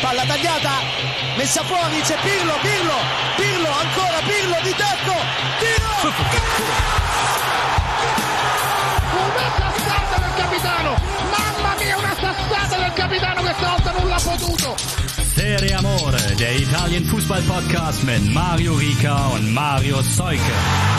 palla tagliata, messa fuori, c'è Pirlo, ancora Pirlo di tacco, tiro! Una sassata del capitano, mamma mia, una sassata del capitano, questa volta non l'ha potuto. Serie Amore, der Italien-Fußball-Podcast mit Mario Rica und Mario Seuke.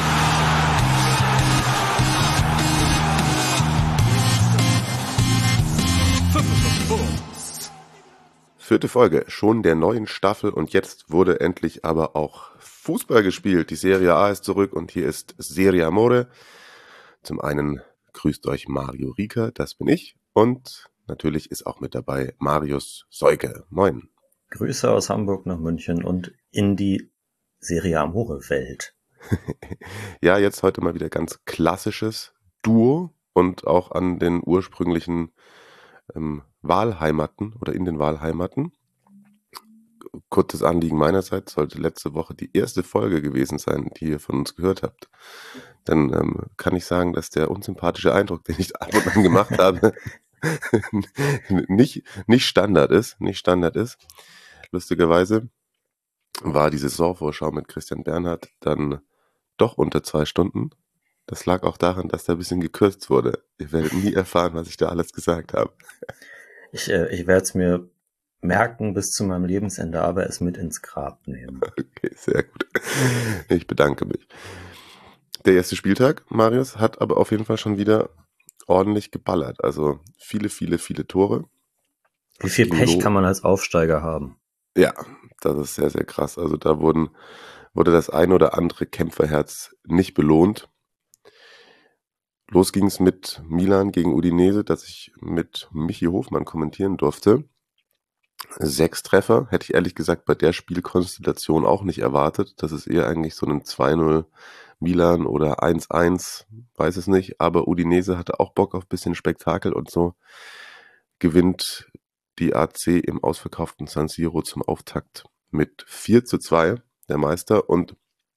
Vierte Folge schon der neuen Staffel und jetzt wurde endlich aber auch Fußball gespielt. Die Serie A ist zurück und hier ist Serie Amore. Zum einen grüßt euch Mario Rica, das bin ich, und natürlich ist auch mit dabei Marius Seuke. Moin. Grüße aus Hamburg nach München und in die Serie Amore-Welt. Ja, jetzt heute mal wieder ganz klassisches Duo und auch an den ursprünglichen Wahlheimaten oder in den Wahlheimaten. Kurzes Anliegen meinerseits, sollte letzte Woche die erste Folge gewesen sein, die ihr von uns gehört habt. Dann kann ich sagen, dass der unsympathische Eindruck, den ich ab und an gemacht habe, nicht Standard ist. Lustigerweise war die Saisonvorschau mit Christian Bernhard dann doch unter 2 Stunden. Das lag auch daran, dass da ein bisschen gekürzt wurde. Ihr werdet nie erfahren, was ich da alles gesagt habe. Ich werde es mir merken bis zu meinem Lebensende, aber es mit ins Grab nehmen. Okay, sehr gut. Ich bedanke mich. Der erste Spieltag, Marius, hat aber auf jeden Fall schon wieder ordentlich geballert. Also viele Tore. Wie viel Pech kann man als Aufsteiger haben? Ja, das ist sehr, sehr krass. Also da wurde das ein oder andere Kämpferherz nicht belohnt. Los ging es mit Milan gegen Udinese, das ich mit Michi Hofmann kommentieren durfte. 6 Treffer, hätte ich ehrlich gesagt bei der Spielkonstellation auch nicht erwartet. Das ist eher eigentlich so ein 2-0 Milan oder 1-1, weiß es nicht. Aber Udinese hatte auch Bock auf ein bisschen Spektakel und so gewinnt die AC im ausverkauften San Siro zum Auftakt mit 4-2, der Meister. Und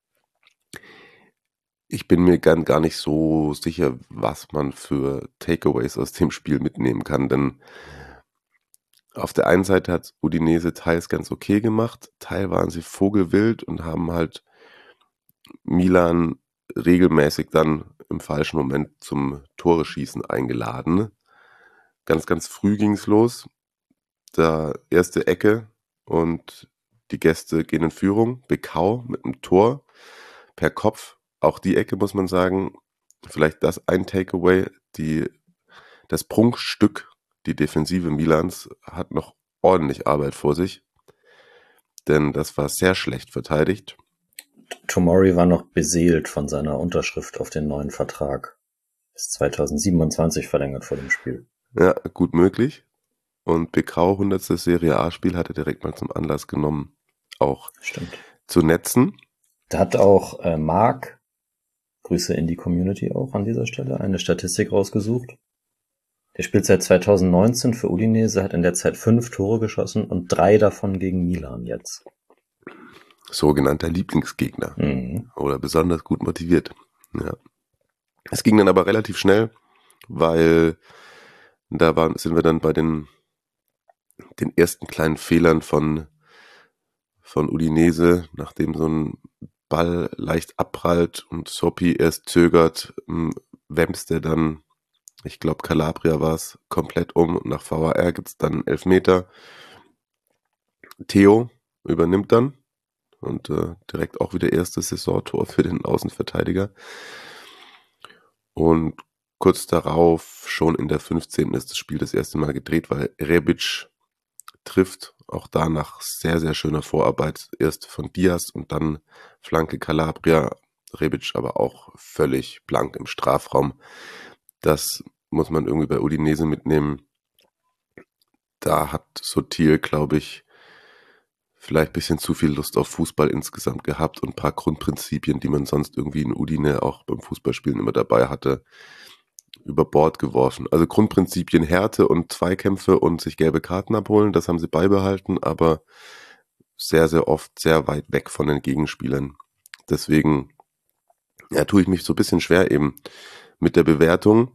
ich bin mir gar nicht so sicher, was man für Takeaways aus dem Spiel mitnehmen kann, denn auf der einen Seite hat Udinese teils ganz okay gemacht, teils waren sie vogelwild und haben halt Milan regelmäßig dann im falschen Moment zum Tore-Schießen eingeladen. Ganz, ganz früh ging es los, da erste Ecke und die Gäste gehen in Führung, Bekau mit einem Tor per Kopf. Auch die Ecke, muss man sagen, vielleicht das ein Takeaway, das Prunkstück, die Defensive Milans, hat noch ordentlich Arbeit vor sich, denn das war sehr schlecht verteidigt. Tomori war noch beseelt von seiner Unterschrift auf den neuen Vertrag. Bis 2027 verlängert vor dem Spiel. Ja, gut möglich. Und Bekau, 100. Serie A-Spiel, hat er direkt mal zum Anlass genommen, auch zu netzen. Da hat auch Marc, Grüße in die Community auch an dieser Stelle, eine Statistik rausgesucht. Der spielt seit 2019 für Udinese, hat in der Zeit 5 Tore geschossen und 3 davon gegen Milan jetzt. Sogenannter Lieblingsgegner. Oder besonders gut motiviert. Ja. Es ging dann aber relativ schnell, weil sind wir dann bei den ersten kleinen Fehlern von Udinese, nachdem so ein Ball leicht abprallt und Sopi erst zögert, wämst er dann, ich glaube Calabria war es, komplett um und nach VAR gibt es dann Elfmeter. Theo übernimmt dann und direkt auch wieder erstes Saisontor für den Außenverteidiger. Und kurz darauf, schon in der 15. ist das Spiel das erste Mal gedreht, weil Rebic trifft, auch da nach sehr, sehr schöner Vorarbeit, erst von Diaz und dann Flanke Calabria, Rebic aber auch völlig blank im Strafraum. Das muss man irgendwie bei Udinese mitnehmen. Da hat Sotil, glaube ich, vielleicht ein bisschen zu viel Lust auf Fußball insgesamt gehabt und ein paar Grundprinzipien, die man sonst irgendwie in Udine auch beim Fußballspielen immer dabei hatte, über Bord geworfen. Also Grundprinzipien Härte und Zweikämpfe und sich gelbe Karten abholen, das haben sie beibehalten, aber sehr, sehr oft sehr weit weg von den Gegenspielern. Deswegen tue ich mich so ein bisschen schwer eben mit der Bewertung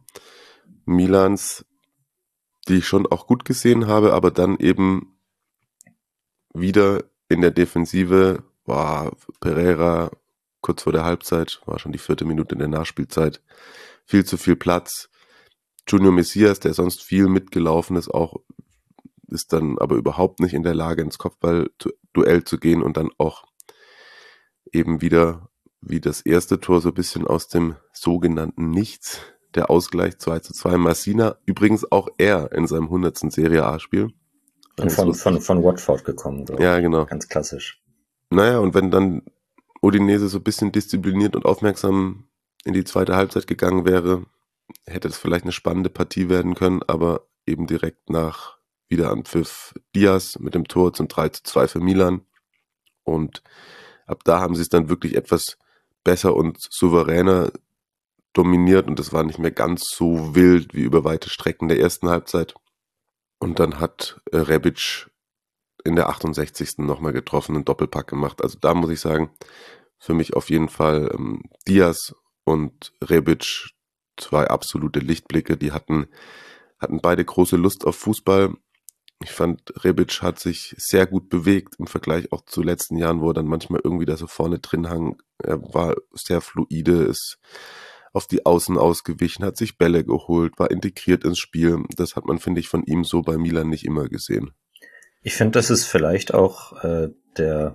Milans, die ich schon auch gut gesehen habe, aber dann eben wieder in der Defensive war Pereira kurz vor der Halbzeit, war schon die 4. Minute in der Nachspielzeit, viel zu viel Platz. Junior Messias, der sonst viel mitgelaufen ist, auch ist dann aber überhaupt nicht in der Lage, ins Kopfballduell zu gehen und dann auch eben wieder wie das erste Tor so ein bisschen aus dem sogenannten Nichts, der Ausgleich 2:2. Massina, übrigens auch er in seinem 100. Serie A-Spiel. Und von Watford gekommen, glaube ich. Ja, genau. Ganz klassisch. Naja, und wenn dann Udinese so ein bisschen diszipliniert und aufmerksam in die zweite Halbzeit gegangen wäre, hätte es vielleicht eine spannende Partie werden können, aber eben direkt nach Wiederanpfiff Diaz mit dem Tor zum 3:2 für Milan. Und ab da haben sie es dann wirklich etwas besser und souveräner dominiert und es war nicht mehr ganz so wild wie über weite Strecken der ersten Halbzeit. Und dann hat Rebic in der 68. nochmal getroffen, einen Doppelpack gemacht. Also da muss ich sagen, für mich auf jeden Fall Diaz und Rebic 2 absolute Lichtblicke. Die hatten beide große Lust auf Fußball. Ich fand, Rebic hat sich sehr gut bewegt im Vergleich auch zu letzten Jahren, wo er dann manchmal irgendwie da so vorne drin hang. Er war sehr fluide, ist auf die Außen ausgewichen, hat sich Bälle geholt, war integriert ins Spiel. Das hat man, finde ich, von ihm so bei Milan nicht immer gesehen. Ich finde, das ist vielleicht auch der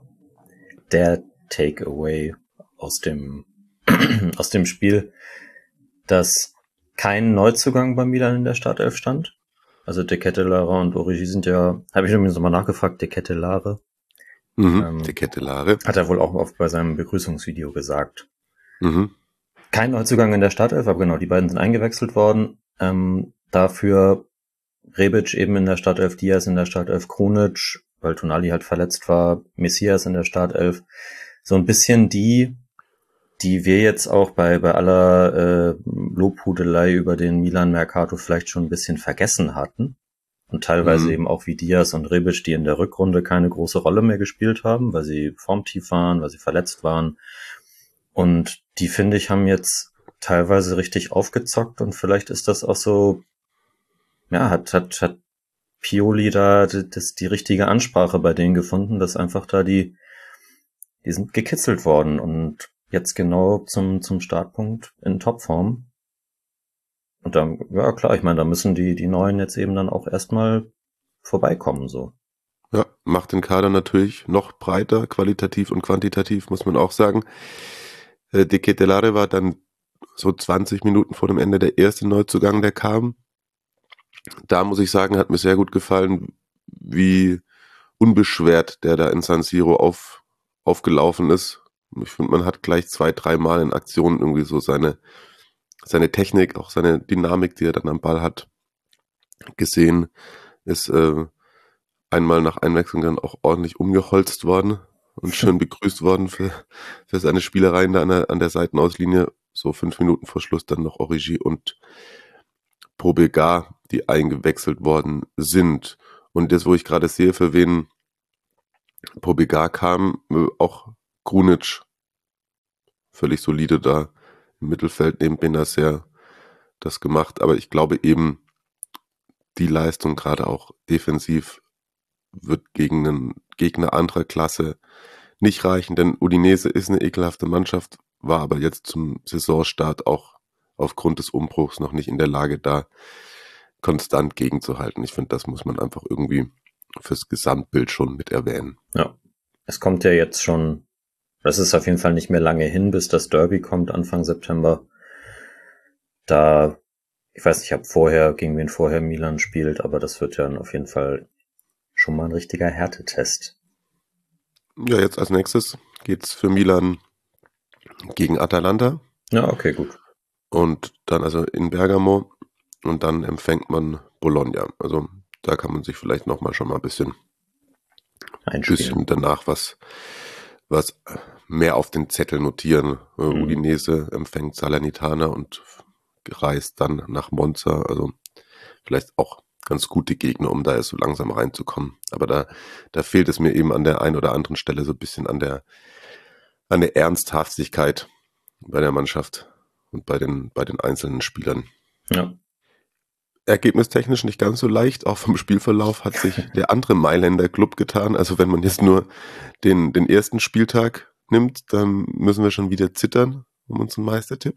Takeaway aus dem Spiel, dass kein Neuzugang bei Milan in der Startelf stand. Also De Ketelaere und Origi sind ja, habe ich übrigens nochmal nachgefragt, De Ketelaere. De Ketelaere. Hat er wohl auch oft bei seinem Begrüßungsvideo gesagt. Mhm. Kein Neuzugang in der Startelf, aber genau, die beiden sind eingewechselt worden. Dafür Rebic eben in der Startelf, Diaz in der Startelf, Krunic, weil Tonali halt verletzt war, Messias in der Startelf. So ein bisschen die wir jetzt auch bei aller Lobhudelei über den Milan Mercato vielleicht schon ein bisschen vergessen hatten. Und teilweise eben auch wie Diaz und Rebic, die in der Rückrunde keine große Rolle mehr gespielt haben, weil sie formtief waren, weil sie verletzt waren. Und die, finde ich, haben jetzt teilweise richtig aufgezockt und vielleicht ist das auch so, ja, hat Pioli da die richtige Ansprache bei denen gefunden, dass einfach da die sind gekitzelt worden und jetzt genau zum Startpunkt in Topform. Und dann, ja klar, ich meine, da müssen die Neuen jetzt eben dann auch erstmal vorbeikommen, so. Ja, macht den Kader natürlich noch breiter, qualitativ und quantitativ, muss man auch sagen. De Ketelaere war dann so 20 Minuten vor dem Ende der erste Neuzugang, der kam. Da muss ich sagen, hat mir sehr gut gefallen, wie unbeschwert der da in San Siro aufgelaufen ist. Ich finde, man hat gleich 2-3 Mal in Aktionen irgendwie so seine Technik, auch seine Dynamik, die er dann am Ball hat, gesehen. Ist einmal nach Einwechslung dann auch ordentlich umgeholzt worden und schön begrüßt worden für seine Spielereien da an der Seitenauslinie. So 5 Minuten vor Schluss dann noch Origi und Pobega, die eingewechselt worden sind. Und das, wo ich gerade sehe, für wen Pobega kam, auch Krunic, völlig solide da im Mittelfeld neben Benacer das gemacht. Aber ich glaube eben, die Leistung gerade auch defensiv wird gegen einen Gegner anderer Klasse nicht reichen, denn Udinese ist eine ekelhafte Mannschaft, war aber jetzt zum Saisonstart auch aufgrund des Umbruchs noch nicht in der Lage, da konstant gegenzuhalten. Ich finde, das muss man einfach irgendwie fürs Gesamtbild schon mit erwähnen. Ja, es kommt ja jetzt schon, das ist auf jeden Fall nicht mehr lange hin, bis das Derby kommt, Anfang September. Da, ich weiß nicht, gegen wen vorher Milan spielt, aber das wird ja auf jeden Fall schon mal ein richtiger Härtetest. Ja, jetzt als nächstes geht's für Milan gegen Atalanta. Ja, okay, gut. Und dann also in Bergamo und dann empfängt man Bologna. Also da kann man sich vielleicht nochmal schon mal ein bisschen danach was mehr auf den Zettel notieren. Udinese empfängt Salernitana und reist dann nach Monza. Also vielleicht auch ganz gute Gegner, um da erst so langsam reinzukommen. Aber da fehlt es mir eben an der einen oder anderen Stelle so ein bisschen an der Ernsthaftigkeit bei der Mannschaft und bei den einzelnen Spielern. Ja. ergebnistechnisch nicht ganz so leicht. Auch vom Spielverlauf hat sich der andere Mailänder Club getan. Also wenn man jetzt nur den ersten Spieltag nimmt, dann müssen wir schon wieder zittern um unseren Meistertipp.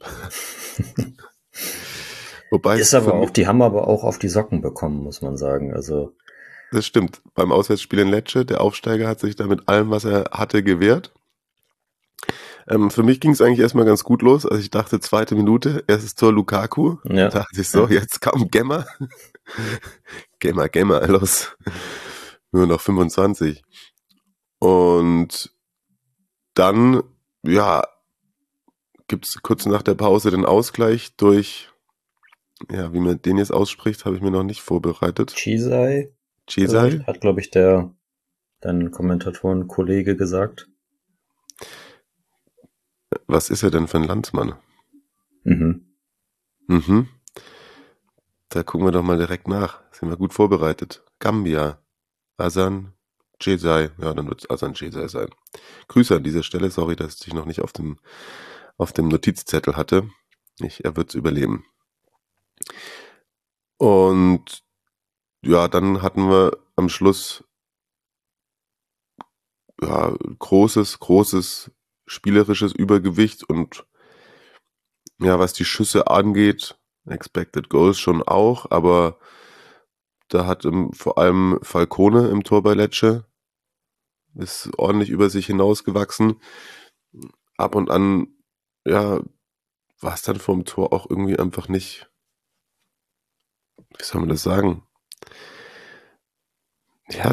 Wobei Ist aber auch, die haben aber auch auf die Socken bekommen, muss man sagen. Also das stimmt. Beim Auswärtsspiel in Lecce, der Aufsteiger hat sich da mit allem, was er hatte, gewehrt. Für mich ging es eigentlich erstmal ganz gut los. Also ich dachte, 2. Minute, erstes Tor Lukaku. Ja. Da dachte ich so, jetzt kam Gemma. Gemma, los. Nur noch 25. Und dann, ja, gibt's kurz nach der Pause den Ausgleich durch, ja, wie man den jetzt ausspricht, habe ich mir noch nicht vorbereitet. Chisai hat, glaube ich, dein Kommentatoren-Kollege gesagt. Was ist er denn für ein Landsmann? Mhm. Da gucken wir doch mal direkt nach. Sind wir gut vorbereitet. Gambia. Hasan Chisai. Ja, dann wird es Hasan Chisai sein. Grüße an dieser Stelle. Sorry, dass ich noch nicht auf dem Notizzettel hatte. Er wird es überleben. Und ja, dann hatten wir am Schluss ja großes spielerisches Übergewicht und ja, was die Schüsse angeht, Expected Goals schon auch, aber da hat vor allem Falcone im Tor bei Lecce ist ordentlich über sich hinausgewachsen. Ab und an, ja, war es dann vom Tor auch irgendwie einfach nicht, wie soll man das sagen? Ja,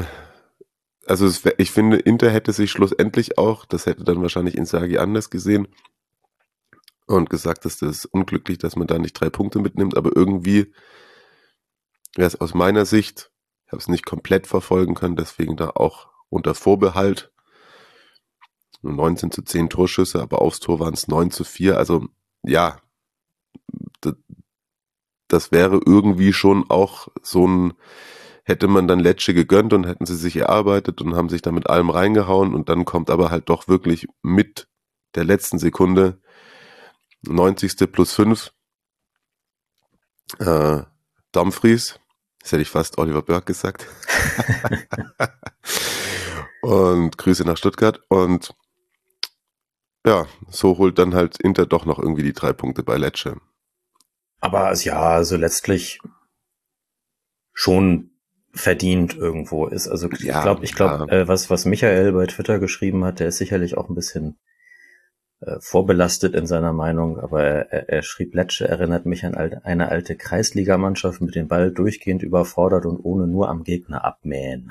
ich finde, Inter hätte sich schlussendlich auch, das hätte dann wahrscheinlich Inzaghi anders gesehen und gesagt, dass das unglücklich, dass man da nicht 3 Punkte mitnimmt, aber irgendwie wäre es aus meiner Sicht, ich habe es nicht komplett verfolgen können, deswegen da auch unter Vorbehalt 19:10 Torschüsse, aber aufs Tor waren es 9:4, also ja, das wäre irgendwie schon auch so ein, hätte man dann Lecce gegönnt und hätten sie sich erarbeitet und haben sich da mit allem reingehauen und dann kommt aber halt doch wirklich mit der letzten Sekunde 90. +5 Dumfries, das hätte ich fast Oliver Burke gesagt. Und Grüße nach Stuttgart und ja, so holt dann halt Inter doch noch irgendwie die 3 Punkte bei Lecce. Aber ja, also letztlich schon verdient irgendwo ist. Also ich glaube, was Michael bei Twitter geschrieben hat, der ist sicherlich auch ein bisschen vorbelastet in seiner Meinung, aber er schrieb, Lecce erinnert mich an eine alte Kreisligamannschaft mit dem Ball durchgehend überfordert und ohne nur am Gegner abmähen.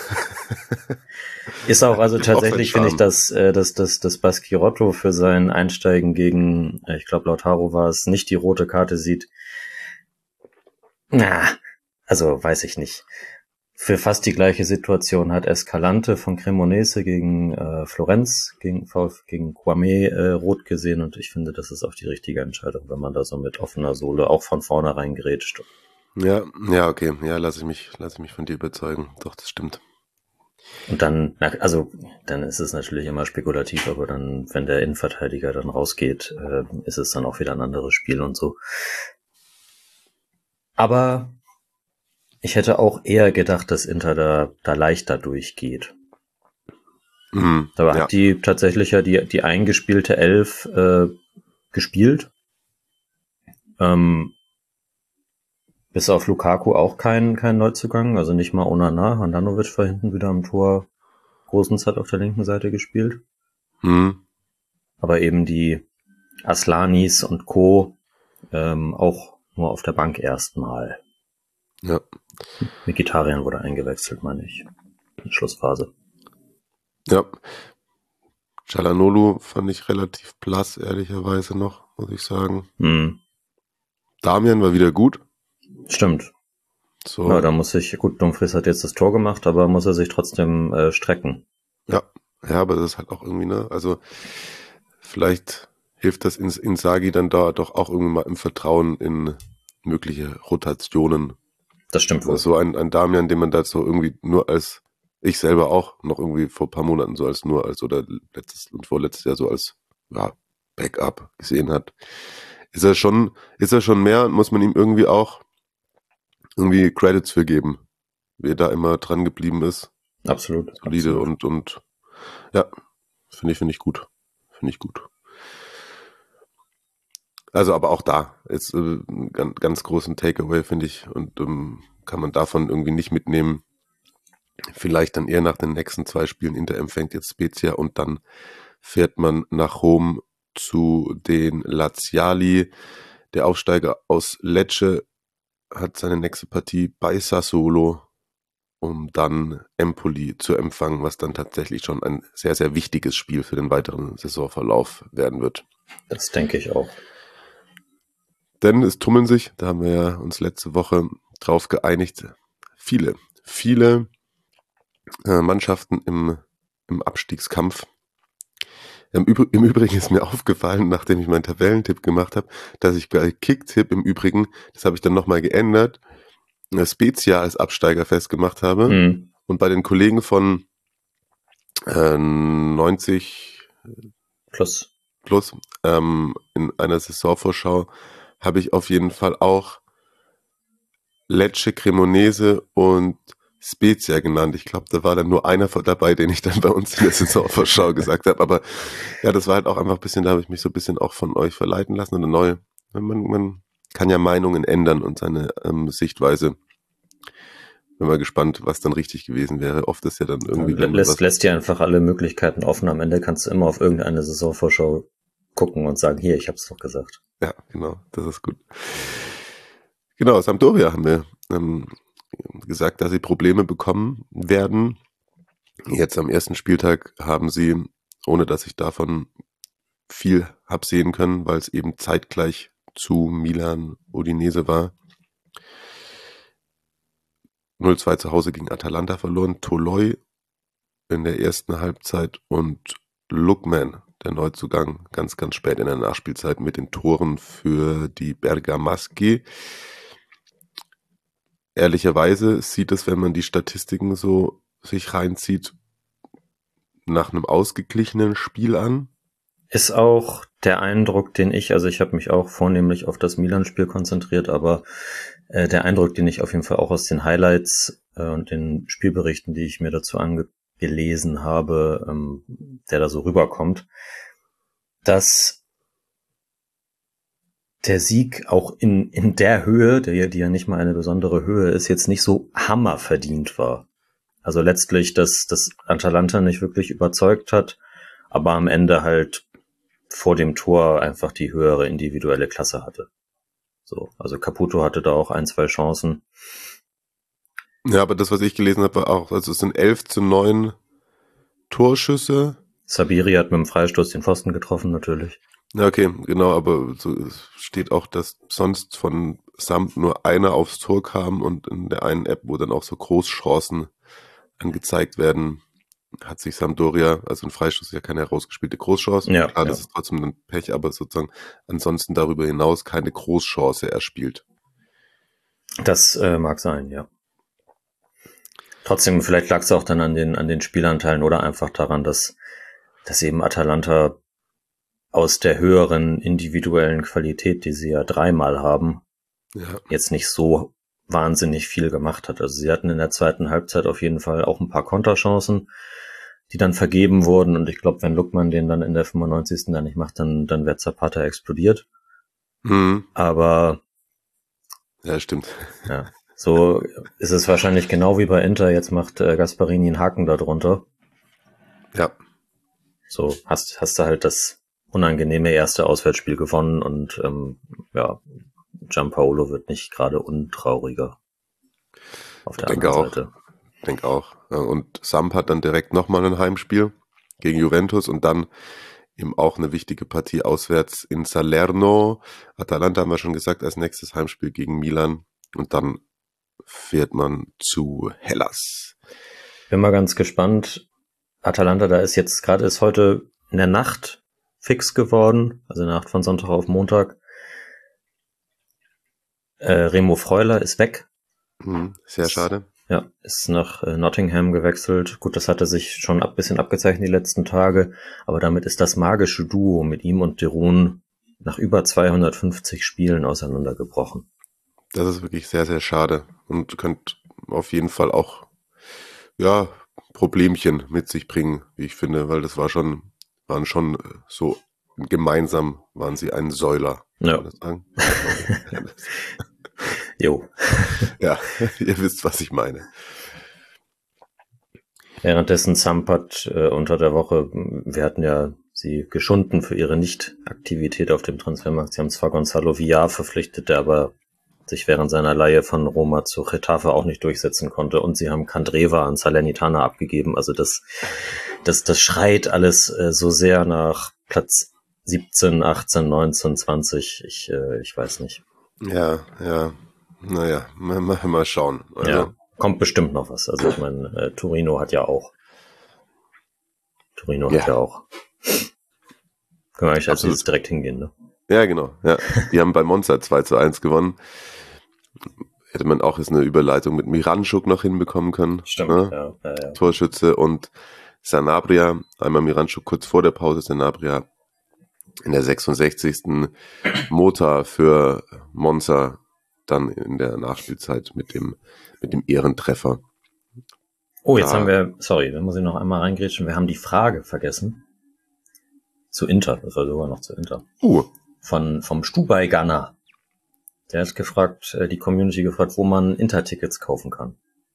Ist auch also tatsächlich, finde ich, dass Baschirotto für sein Einsteigen gegen, ich glaube Lautaro war es, nicht die rote Karte sieht. Also weiß ich nicht. Für fast die gleiche Situation hat Escalante von Cremonese gegen Florenz, gegen Kwame rot gesehen und ich finde, das ist auch die richtige Entscheidung, wenn man da so mit offener Sohle auch von vornherein grätscht. Ja, okay. Ja, lass ich mich von dir überzeugen. Doch, das stimmt. Und dann ist es natürlich immer spekulativ, aber dann, wenn der Innenverteidiger dann rausgeht, ist es dann auch wieder ein anderes Spiel und so. Aber ich hätte auch eher gedacht, dass Inter da leichter durchgeht. Dabei hat die tatsächlich ja die eingespielte 11 gespielt. Bis auf Lukaku auch kein Neuzugang, also nicht mal Onana. Handanovic war hinten wieder am Tor. Gosens hat auf der linken Seite gespielt. Aber eben die Aslanis und Co. auch nur auf der Bank erstmal. Ja. Mkhitaryan wurde eingewechselt, meine ich. In der Schlussphase. Ja. Çalhanoğlu fand ich relativ blass, ehrlicherweise noch, muss ich sagen. Damian war wieder gut. Stimmt. So. Ja, da muss sich, gut, Dumfries hat jetzt das Tor gemacht, aber muss er sich trotzdem strecken. Ja, aber das ist halt auch irgendwie, ne, also vielleicht hilft das Inzaghi dann da doch auch irgendwie mal im Vertrauen in mögliche Rotationen. Das stimmt wohl. Also so ein Damian, den man da so irgendwie nur als, ich selber auch noch irgendwie vor ein paar Monaten so als oder letztes und vorletztes Jahr so als Backup gesehen hat. Ist er schon mehr und muss man ihm irgendwie auch irgendwie Credits für geben, wie er da immer dran geblieben ist. Absolut. Solide absolut. und ja, finde ich gut. Finde ich gut. Also aber auch da ist ein ganz großen Takeaway, finde ich, und kann man davon irgendwie nicht mitnehmen. Vielleicht dann eher nach den nächsten 2 Spielen. Inter empfängt jetzt Spezia und dann fährt man nach Rom zu den Laziali. Der Aufsteiger aus Lecce hat seine nächste Partie bei Sassuolo, um dann Empoli zu empfangen, was dann tatsächlich schon ein sehr, sehr wichtiges Spiel für den weiteren Saisonverlauf werden wird. Das denke ich auch. Denn es tummeln sich, da haben wir ja uns letzte Woche drauf geeinigt, viele Mannschaften im Abstiegskampf. Im Übrigen ist mir aufgefallen, nachdem ich meinen Tabellentipp gemacht habe, dass ich bei Kicktipp im Übrigen, das habe ich dann nochmal geändert, Spezia als Absteiger festgemacht habe. Und bei den Kollegen von 90 plus in einer Saisonvorschau habe ich auf jeden Fall auch Lecce, Cremonese und Spezia genannt. Ich glaube, da war dann nur einer dabei, den ich dann bei uns in der Saisonvorschau gesagt habe. Aber ja, das war halt auch einfach ein bisschen, da habe ich mich so ein bisschen auch von euch verleiten lassen. Und man kann ja Meinungen ändern und seine Sichtweise. Bin mal gespannt, was dann richtig gewesen wäre. Oft ist ja dann irgendwie... Lässt dir einfach alle Möglichkeiten offen. Am Ende kannst du immer auf irgendeine Saisonvorschau gucken und sagen, hier, ich hab's doch gesagt. Ja, genau, das ist gut. Genau, Sampdoria haben wir gesagt, dass sie Probleme bekommen werden. Jetzt am ersten Spieltag haben sie, ohne dass ich davon viel habe sehen können, weil es eben zeitgleich zu Milan Udinese war, 0-2 zu Hause gegen Atalanta verloren. Toloi in der ersten Halbzeit und Lookman, der Neuzugang, ganz, ganz spät in der Nachspielzeit mit den Toren für die Bergamaschi. Ehrlicherweise sieht es, wenn man die Statistiken so sich reinzieht, nach einem ausgeglichenen Spiel an. Ist auch der Eindruck, den ich habe mich auch vornehmlich auf das Milan-Spiel konzentriert, aber der Eindruck, den ich auf jeden Fall auch aus den Highlights und den Spielberichten, die ich mir dazu gelesen habe, der da so rüberkommt, dass der Sieg auch in der Höhe, die ja nicht mal eine besondere Höhe ist, jetzt nicht so hammerverdient war. Also letztlich, dass Atalanta nicht wirklich überzeugt hat, aber am Ende halt vor dem Tor einfach die höhere individuelle Klasse hatte. So, also Caputo hatte da auch 1-2 Chancen. Ja, aber das, was ich gelesen habe, war auch, also es sind 11-9 Torschüsse. Sabiri hat mit dem Freistoß den Pfosten getroffen, natürlich. Ja, okay, genau, aber so es steht auch, dass sonst von Samt nur einer aufs Tor kam und in der einen App, wo dann auch so Großchancen angezeigt werden, hat sich Sampdoria, also ein Freistoß ist ja keine herausgespielte Großchance. Ja, klar, das ist trotzdem ein Pech, aber sozusagen ansonsten darüber hinaus keine Großchance erspielt. Das mag sein, ja. Trotzdem, vielleicht lag es auch dann an den Spielanteilen oder einfach daran, dass eben Atalanta aus der höheren individuellen Qualität, die sie ja 3-mal haben, jetzt nicht so wahnsinnig viel gemacht hat. Also sie hatten in der zweiten Halbzeit auf jeden Fall auch ein paar Konterchancen, die dann vergeben wurden. Und ich glaube, wenn Lookman den dann in der 95. dann nicht macht, dann wird Zapata explodiert. Aber ja, stimmt. Ja, so ist es wahrscheinlich genau wie bei Inter. Jetzt macht Gasparini einen Haken da drunter. Ja. So hast du halt das unangenehme erste Auswärtsspiel gewonnen und Gianpaolo wird nicht gerade untrauriger auf der anderen Seite. Ich denke auch. Und Samp hat dann direkt nochmal ein Heimspiel gegen Juventus und dann eben auch eine wichtige Partie auswärts in Salerno. Atalanta haben wir schon gesagt, als nächstes Heimspiel gegen Milan und dann fährt man zu Hellas. Bin mal ganz gespannt. Atalanta, da ist heute in der Nacht fix geworden, also in der Nacht von Sonntag auf Montag. Remo Freuler ist weg. Sehr schade. Ja, ist nach Nottingham gewechselt. Gut, das hatte sich schon ein bisschen abgezeichnet die letzten Tage, aber damit ist das magische Duo mit ihm und Derun nach über 250 Spielen auseinandergebrochen. Das ist wirklich sehr, sehr schade und könnte auf jeden Fall auch, Problemchen mit sich bringen, wie ich finde, weil das waren schon so gemeinsam waren sie ein Säuler. Ja. Kann man das sagen? Jo. Ja, ihr wisst, was ich meine. Währenddessen Sampat unter der Woche, wir hatten ja sie geschunden für ihre Nicht-Aktivität auf dem Transfermarkt. Sie haben zwar Gonzalo Villar verpflichtet, der aber sich während seiner Leihe von Roma zu Getafe auch nicht durchsetzen konnte, und sie haben Candreva an Salernitana abgegeben. Also das schreit alles so sehr nach Platz 17, 18, 19, 20. Ich weiß nicht. Ja. Naja, mal schauen. Also, Ja, kommt bestimmt noch was. Also ich meine, Torino hat ja auch. Können wir eigentlich als nächstes direkt hingehen, ne? Ja, genau. Ja. Die haben bei Monza 2-1 gewonnen. Hätte man auch jetzt eine Überleitung mit Miranchuk noch hinbekommen können. Stimmt, ne? ja. Torschütze und Sanabria. Einmal Miranchuk kurz vor der Pause, Sanabria in der 66. Mota für Monza dann in der Nachspielzeit mit dem Ehrentreffer. Oh, jetzt haben wir, da muss ich noch einmal reingrätschen, wir haben die Frage vergessen. Zu Inter, das war sogar noch zu Inter. Vom Stubai Ghana. Der hat gefragt, die Community gefragt, wo man Inter-Tickets kaufen kann.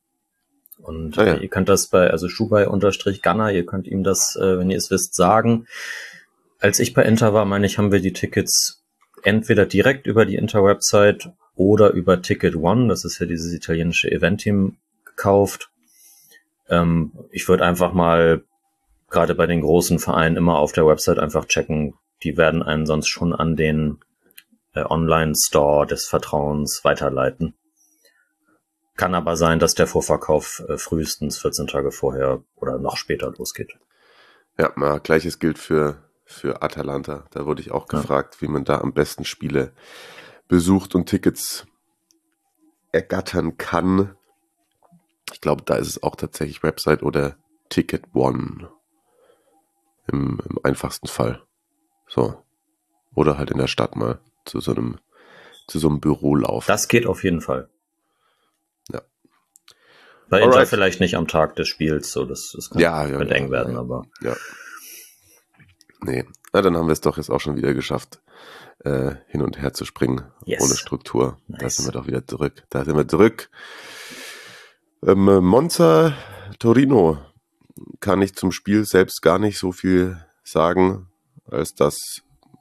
Und ihr könnt das bei, also Stubai_Ghana, ihr könnt ihm das, wenn ihr es wisst, sagen. Als ich bei Inter war, meine ich, haben wir die Tickets entweder direkt über die Inter-Website oder über Ticket One, das ist ja dieses italienische Event-Team, gekauft. Ich würde einfach mal gerade bei den großen Vereinen immer auf der Website einfach checken. Die werden einen sonst schon an den Online-Store des Vertrauens weiterleiten. Kann aber sein, dass der Vorverkauf frühestens 14 Tage vorher oder noch später losgeht. Ja, gleiches gilt für Atalanta. Da wurde ich auch gefragt, wie man da am besten Spiele besucht und Tickets ergattern kann. Ich glaube, da ist es auch tatsächlich Website oder Ticket One. Im einfachsten Fall. So. Oder halt in der Stadt mal zu so einem Büro laufen. Das geht auf jeden Fall. Ja. Bei Inter vielleicht nicht am Tag des Spiels, so das kann mit eng werden, aber. Ja. Nee. Na, dann haben wir es doch jetzt auch schon wieder geschafft, hin und her zu springen, ohne Struktur. Nice. Da sind wir doch wieder zurück. Monza, Torino, kann ich zum Spiel selbst gar nicht so viel sagen, als dass,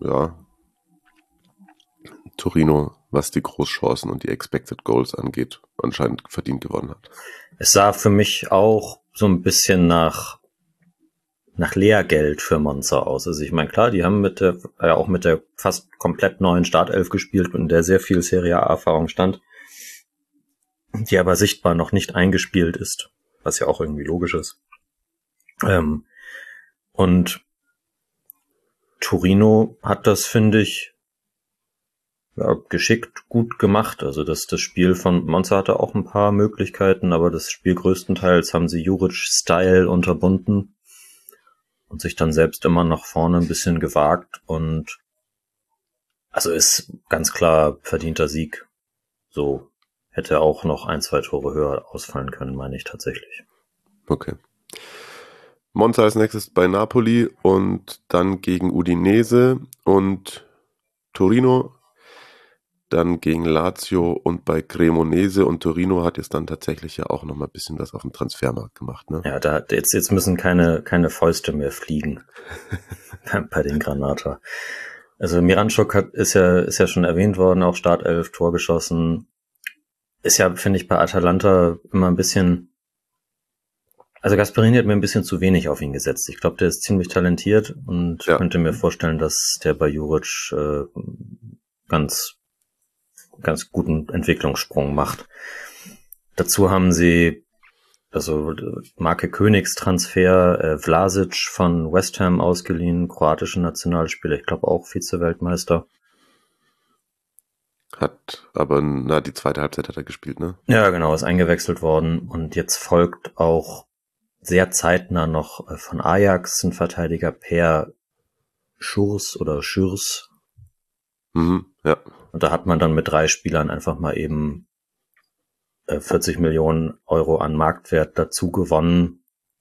Torino, was die Großchancen und die Expected Goals angeht, anscheinend verdient gewonnen hat. Es sah für mich auch so ein bisschen nach Lehrgeld für Monza aus. Also ich meine, klar, die haben mit der fast komplett neuen Startelf gespielt, in der sehr viel Serie A-Erfahrung stand, die aber sichtbar noch nicht eingespielt ist, was ja auch irgendwie logisch ist. Und Torino hat das, finde ich, geschickt gut gemacht. Also das Spiel von Monza hatte auch ein paar Möglichkeiten, aber das Spiel größtenteils haben sie Juric-Style unterbunden und sich dann selbst immer nach vorne ein bisschen gewagt, und also ist ganz klar verdienter Sieg. So hätte auch noch 1-2 Tore höher ausfallen können, meine ich tatsächlich. Okay. Monza als nächstes bei Napoli und dann gegen Udinese und Torino, dann gegen Lazio und bei Cremonese, und Torino hat jetzt dann tatsächlich ja auch noch mal ein bisschen was auf dem Transfermarkt gemacht, ne? Ja, jetzt müssen keine Fäuste mehr fliegen bei den Granata. Also Miranchuk ist ja schon erwähnt worden, auch Startelf, Tor geschossen. Ist ja, finde ich, bei Atalanta immer ein bisschen. Also Gasperini hat mir ein bisschen zu wenig auf ihn gesetzt. Ich glaube, der ist ziemlich talentiert und könnte mir vorstellen, dass der bei Juric ganz guten Entwicklungssprung macht. Dazu haben sie Marke Königstransfer, Vlasic von West Ham ausgeliehen, kroatischen Nationalspieler, ich glaube auch Vize-Weltmeister. Hat aber, die zweite Halbzeit hat er gespielt, ne? Ja, genau, ist eingewechselt worden, und jetzt folgt auch sehr zeitnah noch von Ajax ein Verteidiger, Per Schurs oder Schürs. Ja. Und da hat man dann mit 3 Spielern einfach mal eben 40 Millionen Euro an Marktwert dazu gewonnen.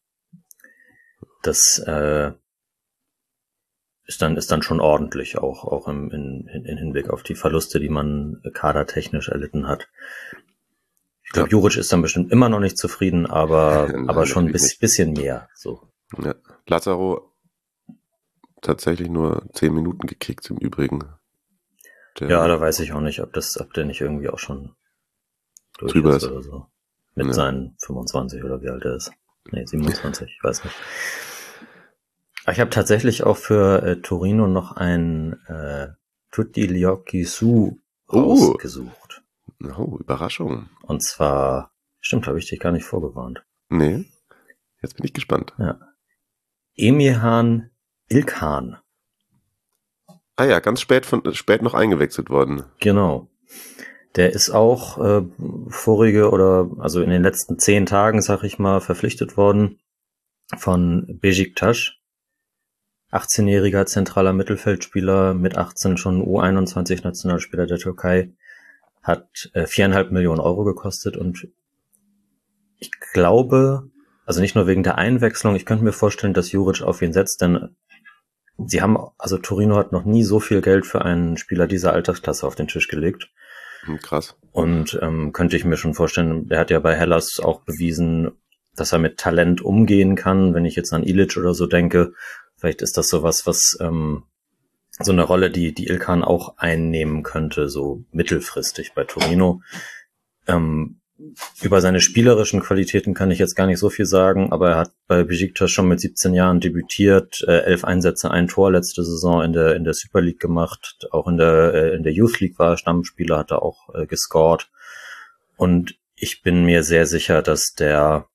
Das ist dann schon ordentlich, auch im Hinblick auf die Verluste, die man kadertechnisch erlitten hat. Ich glaube, Juric ist dann bestimmt immer noch nicht zufrieden, aber schon ein bisschen mehr. So. Ja. Lazaro tatsächlich nur 10 Minuten gekickt im Übrigen. Da weiß ich auch nicht, ob der nicht irgendwie auch schon durch ist oder so. Mit seinen 25 oder wie alt er ist. Nee, 27, ich weiß nicht. Ich habe tatsächlich auch für Torino noch ein Tutti gli occhi su rausgesucht. Oh, Überraschung. Und zwar, stimmt, habe ich dich gar nicht vorgewarnt. Nee, jetzt bin ich gespannt. Ja. Emirhan Ilkhan. Ah ja, ganz spät noch eingewechselt worden. Genau. Der ist auch also in den letzten 10 Tagen, sag ich mal, verpflichtet worden von Beşiktaş. 18-jähriger zentraler Mittelfeldspieler, mit 18 schon U21-Nationalspieler der Türkei, hat 4,5 Millionen Euro gekostet und ich glaube, also nicht nur wegen der Einwechslung, ich könnte mir vorstellen, dass Juric auf ihn setzt, denn Torino hat noch nie so viel Geld für einen Spieler dieser Altersklasse auf den Tisch gelegt. Krass. Und könnte ich mir schon vorstellen, der hat ja bei Hellas auch bewiesen, dass er mit Talent umgehen kann. Wenn ich jetzt an Ilic oder so denke, vielleicht ist das sowas, was so eine Rolle, die Ilkhan auch einnehmen könnte, so mittelfristig bei Torino. Über seine spielerischen Qualitäten kann ich jetzt gar nicht so viel sagen, aber er hat bei Beşiktaş schon mit 17 Jahren debütiert, 11 Einsätze, 1 Tor letzte Saison in der Super League gemacht, auch in der Youth League war er Stammspieler, hat er auch gescored. Und ich bin mir sehr sicher, dass der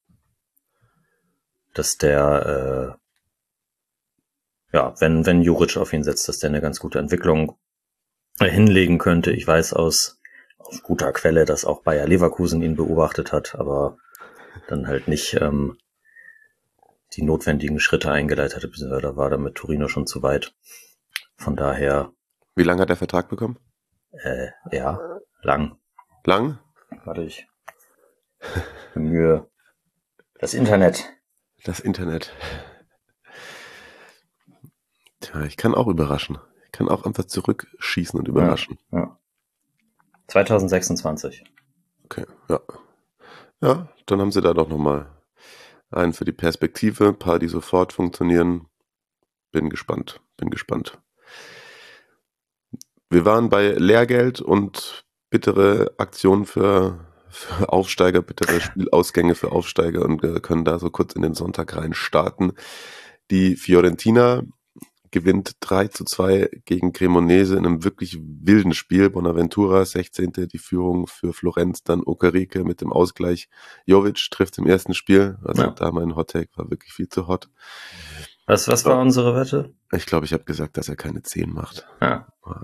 wenn Juric auf ihn setzt, dass der eine ganz gute Entwicklung hinlegen könnte. Ich weiß aus guter Quelle, dass auch Bayer Leverkusen ihn beobachtet hat, aber dann halt nicht die notwendigen Schritte eingeleitet hatte, beziehungsweise da war er mit Torino schon zu weit. Von daher... Wie lange hat der Vertrag bekommen? Ja, lang. Lang? Warte, ich Mühe. Das Internet. Tja, ich kann auch überraschen. Ich kann auch einfach zurückschießen und überraschen. Ja. 2026. Okay, ja. Ja, dann haben sie da doch nochmal einen für die Perspektive, ein paar, die sofort funktionieren. Bin gespannt. Wir waren bei Lehrgeld und bittere Aktionen für Aufsteiger, bittere Spielausgänge für Aufsteiger und wir können da so kurz in den Sonntag rein starten. Die Fiorentina gewinnt 3:2 gegen Cremonese in einem wirklich wilden Spiel. Bonaventura, 16. die Führung für Florenz, dann Okereke mit dem Ausgleich. Jovic trifft im ersten Spiel. Also da mein Hottake war wirklich viel zu hot. Was war unsere Wette? Ich glaube, ich habe gesagt, dass er keine 10 macht. Ja.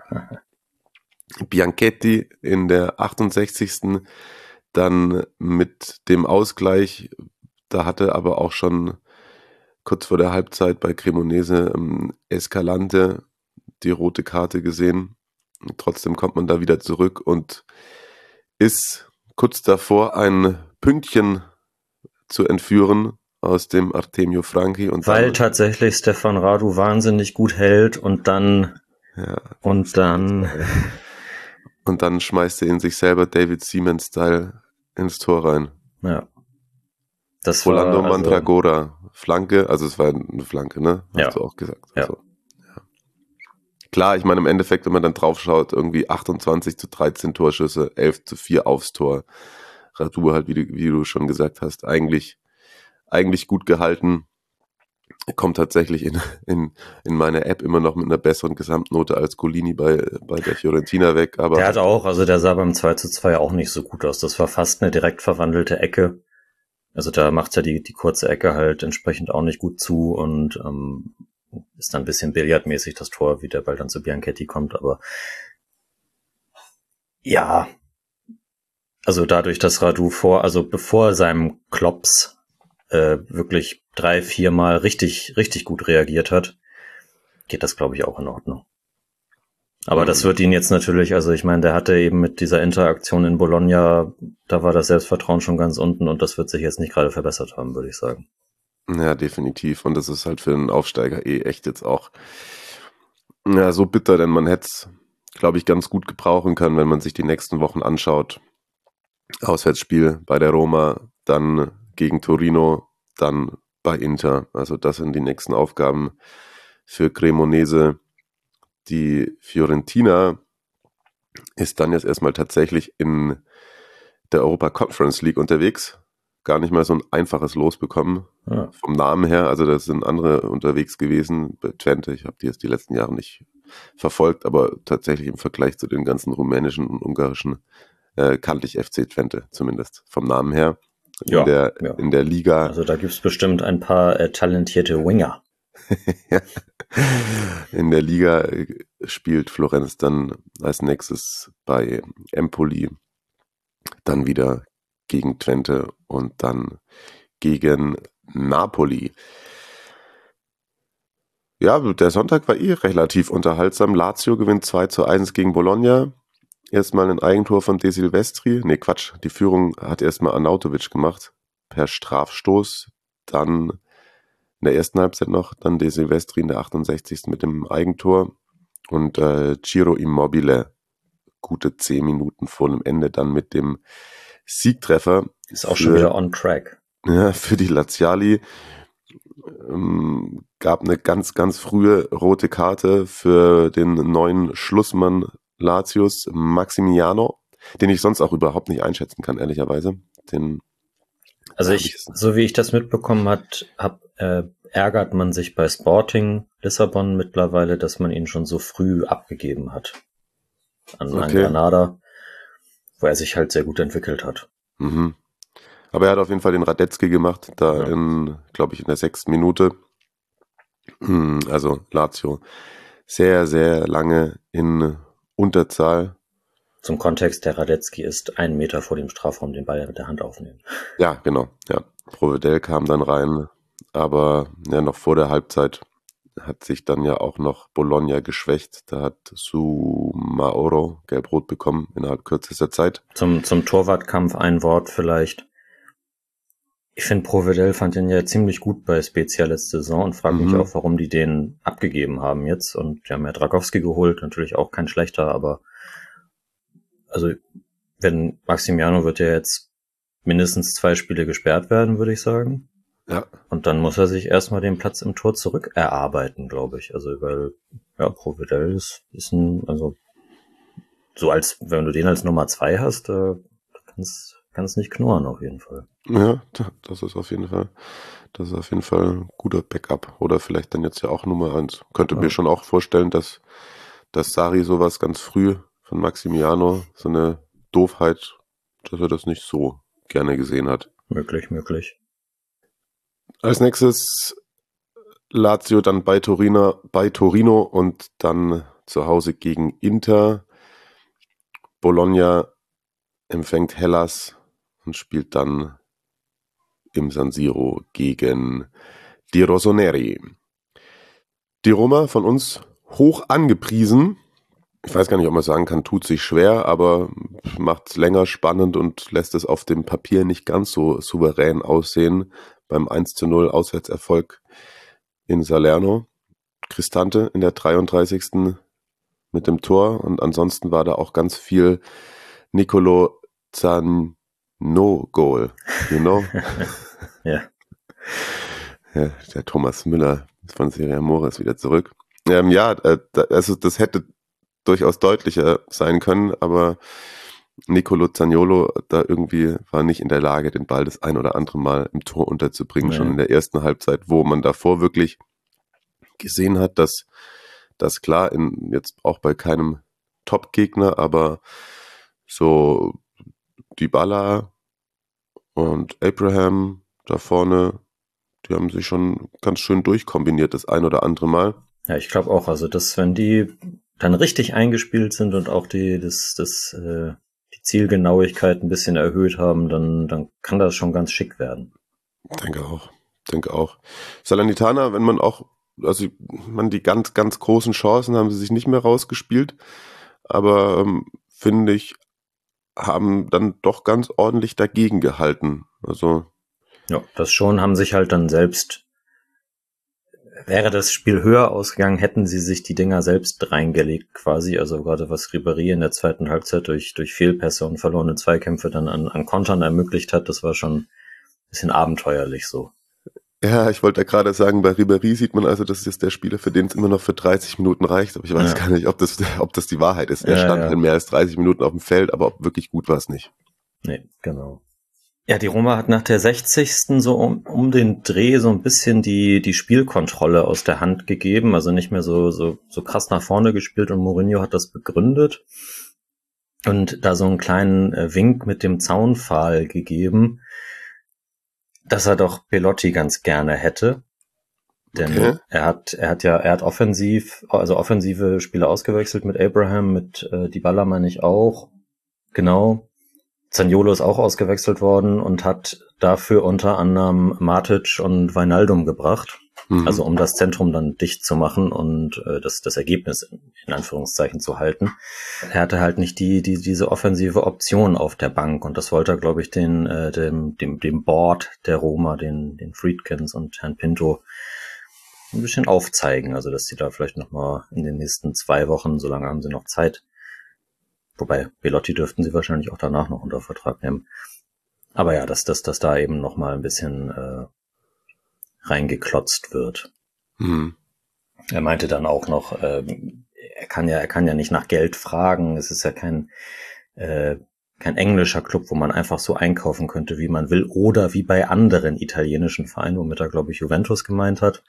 Bianchetti in der 68. Dann mit dem Ausgleich. Da hatte aber auch schon kurz vor der Halbzeit bei Cremonese Escalante die rote Karte gesehen. Trotzdem kommt man da wieder zurück und ist kurz davor, ein Pünktchen zu entführen aus dem Artemio Franchi. Und weil tatsächlich Stefan Radu wahnsinnig gut hält und dann schmeißt er ihn sich selber David Seaman-Style ins Tor rein. Ja. Das Rolando Mandragora, Flanke, also es war eine Flanke, ne? Hast du auch gesagt. Ja. Also, ja. Klar, ich meine im Endeffekt, wenn man dann drauf schaut, irgendwie 28:13 Torschüsse, 11:4 aufs Tor. Radu halt, wie du schon gesagt hast, eigentlich gut gehalten. Kommt tatsächlich in meiner App immer noch mit einer besseren Gesamtnote als Golini bei der Fiorentina weg. Aber der der sah beim 2:2 auch nicht so gut aus. Das war fast eine direkt verwandelte Ecke. Also da macht ja die kurze Ecke halt entsprechend auch nicht gut zu und ist dann ein bisschen billardmäßig das Tor, wie der Ball dann zu Bianchetti kommt. Aber ja, also dadurch, dass Radu bevor seinem Klops wirklich 3-4 Mal richtig gut reagiert hat, geht das, glaube ich, auch in Ordnung. Aber das wird ihn jetzt natürlich, also ich meine, der hatte eben mit dieser Interaktion in Bologna, da war das Selbstvertrauen schon ganz unten und das wird sich jetzt nicht gerade verbessert haben, würde ich sagen. Ja, definitiv. Und das ist halt für einen Aufsteiger echt jetzt auch so bitter, denn man hätte es, glaube ich, ganz gut gebrauchen können, wenn man sich die nächsten Wochen anschaut. Auswärtsspiel bei der Roma, dann gegen Torino, dann bei Inter. Also das sind die nächsten Aufgaben für Cremonese. Die Fiorentina ist dann jetzt erstmal tatsächlich in der Europa Conference League unterwegs. Gar nicht mal so ein einfaches Los bekommen. Ja. Vom Namen her, also da sind andere unterwegs gewesen. Bei Twente, ich habe die jetzt die letzten Jahre nicht verfolgt, aber tatsächlich im Vergleich zu den ganzen rumänischen und ungarischen kannte ich FC Twente, zumindest vom Namen her. In der Liga. Also da gibt es bestimmt ein paar talentierte Winger. In der Liga spielt Florenz dann als nächstes bei Empoli, dann wieder gegen Twente und dann gegen Napoli. Ja, der Sonntag war relativ unterhaltsam. Lazio gewinnt 2:1 gegen Bologna. Erstmal ein Eigentor von De Silvestri. Nee, Quatsch. Die Führung hat erstmal Arnautovic gemacht. Per Strafstoß. Dann in der ersten Halbzeit noch. Dann De Silvestri in der 68. mit dem Eigentor. Und Ciro Immobile. Gute 10 Minuten vor dem Ende dann mit dem Siegtreffer. Ist auch schon wieder on track. Ja, für die Laziali. Gab eine ganz, ganz frühe rote Karte für den neuen Schlussmann Lazios, Maximiano, den ich sonst auch überhaupt nicht einschätzen kann, ehrlicherweise. So wie ich das mitbekommen habe, ärgert man sich bei Sporting Lissabon mittlerweile, dass man ihn schon so früh abgegeben hat an Granada, wo er sich halt sehr gut entwickelt hat. Mhm. Aber er hat auf jeden Fall den Radetzky gemacht, glaube ich, in der 6. Minute. Also Lazio sehr, sehr lange in Unterzahl. Zum Kontext, der Radetzky ist 1 Meter vor dem Strafraum, den Ball mit der Hand aufnehmen. Ja, genau. Ja. Provedel kam dann rein, aber noch vor der Halbzeit hat sich dann ja auch noch Bologna geschwächt. Da hat Sumaoro gelb-rot bekommen innerhalb kürzester Zeit. Zum Torwartkampf ein Wort vielleicht. Ich finde, Provedel fand den ja ziemlich gut bei Spezia letzte Saison und frage mich auch, warum die den abgegeben haben jetzt. Und die haben ja Dragowski geholt, natürlich auch kein schlechter, aber also wenn Maximiano wird ja jetzt mindestens 2 Spiele gesperrt werden, würde ich sagen. Ja. Und dann muss er sich erstmal den Platz im Tor zurück erarbeiten, glaube ich. Also weil Provedel ist also so als wenn du den als Nummer 2 hast, kann es nicht knurren auf jeden Fall. Ja, das ist auf jeden Fall ein guter Backup. Oder vielleicht dann jetzt ja auch Nummer 1. Könnte mir schon auch vorstellen, dass Sarri sowas ganz früh von Maximiano, so eine Doofheit, dass er das nicht so gerne gesehen hat. Möglich. Als nächstes Lazio dann bei Torino und dann zu Hause gegen Inter. Bologna empfängt Hellas und spielt dann im San Siro gegen die Rossoneri. Die Roma von uns hoch angepriesen. Ich weiß gar nicht, ob man sagen kann, tut sich schwer, aber macht es länger spannend und lässt es auf dem Papier nicht ganz so souverän aussehen. Beim 1:0 Auswärtserfolg in Salerno. Cristante in der 33. mit dem Tor und ansonsten war da auch ganz viel Nicolo Zaniolo-Goal, you know? Ja. Ja, der Thomas Müller von Serie Amore ist wieder zurück. Also das hätte durchaus deutlicher sein können, aber Nicolo Zaniolo da irgendwie war nicht in der Lage, den Ball das ein oder andere Mal im Tor unterzubringen, schon in der ersten Halbzeit, wo man davor wirklich gesehen hat, dass das klar, jetzt auch bei keinem Top-Gegner, aber so Dybala und Abraham da vorne, die haben sich schon ganz schön durchkombiniert, das ein oder andere Mal. Ja, ich glaube auch, also dass wenn die dann richtig eingespielt sind und auch die Zielgenauigkeit ein bisschen erhöht haben, dann kann das schon ganz schick werden. Denke auch. Salernitana, wenn man auch also die ganz, ganz großen Chancen haben sie sich nicht mehr rausgespielt, aber finde ich, haben dann doch ganz ordentlich dagegen gehalten. Also ja, das schon, haben sich halt dann selbst, wäre das Spiel höher ausgegangen, hätten sie sich die Dinger selbst reingelegt quasi, also gerade was Ribéry in der zweiten Halbzeit durch Fehlpässe und verlorene Zweikämpfe dann an Kontern ermöglicht hat, das war schon ein bisschen abenteuerlich so. Ja, ich wollte ja gerade sagen, bei Ribéry sieht man also, das ist der Spieler, für den es immer noch für 30 Minuten reicht, aber ich weiß gar nicht, ob das die Wahrheit ist. Er stand in mehr als 30 Minuten auf dem Feld, aber ob wirklich gut war es nicht. Nee, genau. Ja, die Roma hat nach der 60. so um den Dreh so ein bisschen die Spielkontrolle aus der Hand gegeben, also nicht mehr so krass nach vorne gespielt, und Mourinho hat das begründet und da so einen kleinen Wink mit dem Zaunpfahl gegeben, dass er doch Belotti ganz gerne hätte. Denn er hat offensive Spieler ausgewechselt mit Abraham, mit Dybala meine ich auch. Genau. Zaniolo ist auch ausgewechselt worden und hat dafür unter anderem Matic und Wijnaldum gebracht. Also um das Zentrum dann dicht zu machen und das Ergebnis in Anführungszeichen zu halten. Er hatte halt nicht diese offensive Option auf der Bank, und das wollte er, glaube ich, dem Board der Roma, den Friedkins und Herrn Pinto ein bisschen aufzeigen. Also dass sie da vielleicht nochmal in den nächsten 2 Wochen, so lange haben sie noch Zeit, wobei Belotti dürften sie wahrscheinlich auch danach noch unter Vertrag nehmen. Aber ja, dass da eben nochmal ein bisschen reingeklotzt wird. Er meinte dann auch noch, er kann ja nicht nach Geld fragen. Es ist ja kein englischer Club, wo man einfach so einkaufen könnte, wie man will, oder wie bei anderen italienischen Vereinen, womit er, glaube ich, Juventus gemeint hat.